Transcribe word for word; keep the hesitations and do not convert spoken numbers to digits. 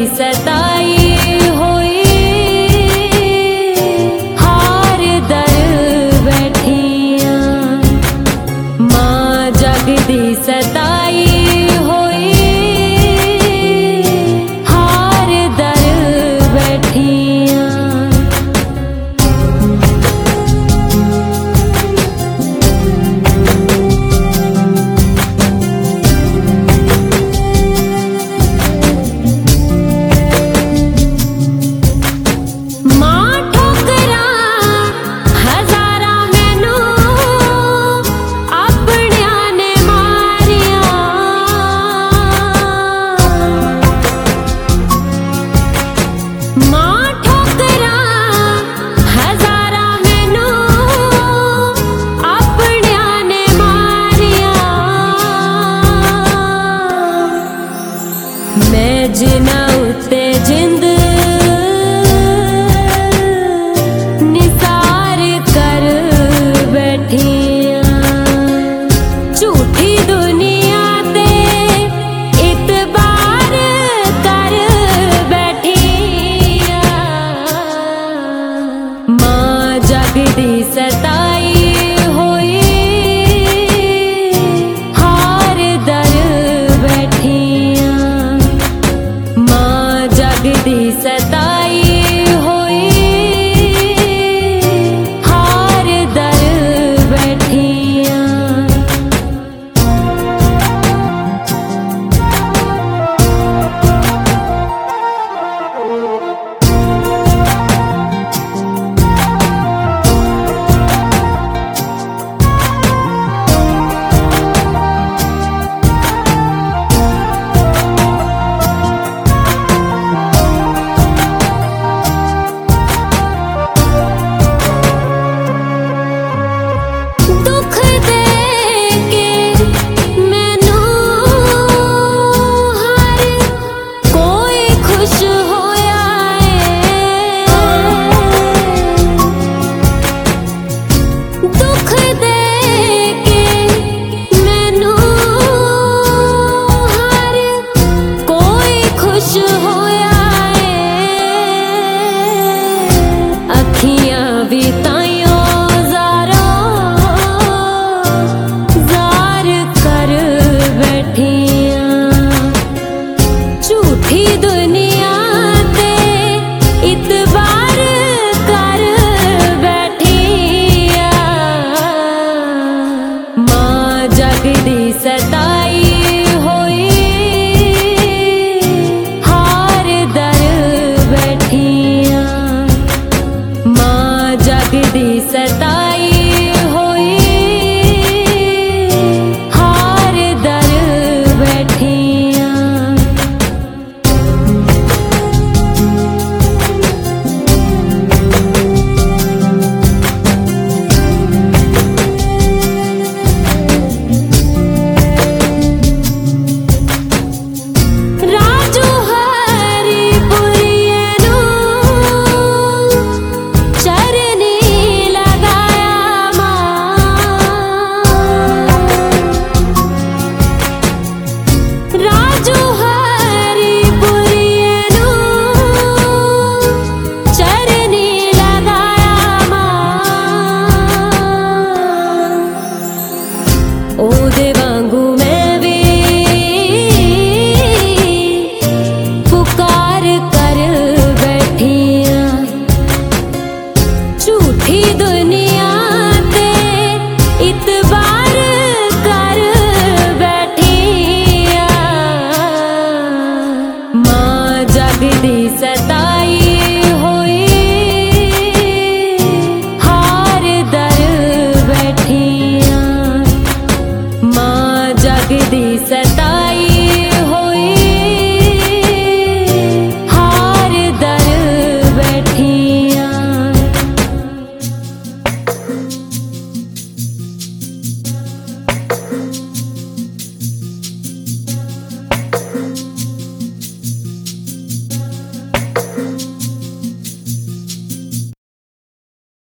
सताई होई हार दर बैठिया। मां जग दी सताई होई हार दर बैठिया। मैं जिना उत्ते जिंद निसार कर बैठिया। झूठी दुनिया ते इतबार कर बैठिया। मां जग दी सताई होई हार दर बैठिया। मां जग दी सताई होई हार दर बैठिया। सताई होई हार दर बैठिया। मां जग दी सताई होई हार दर बैठिया। ओदे वांगू मैं भी पुकार कर बैठिया। झूठी दुनिया ते इतबार कर बैठिया। मां जग दी सताई होई हार दर बैठिया। मां जग दी सताई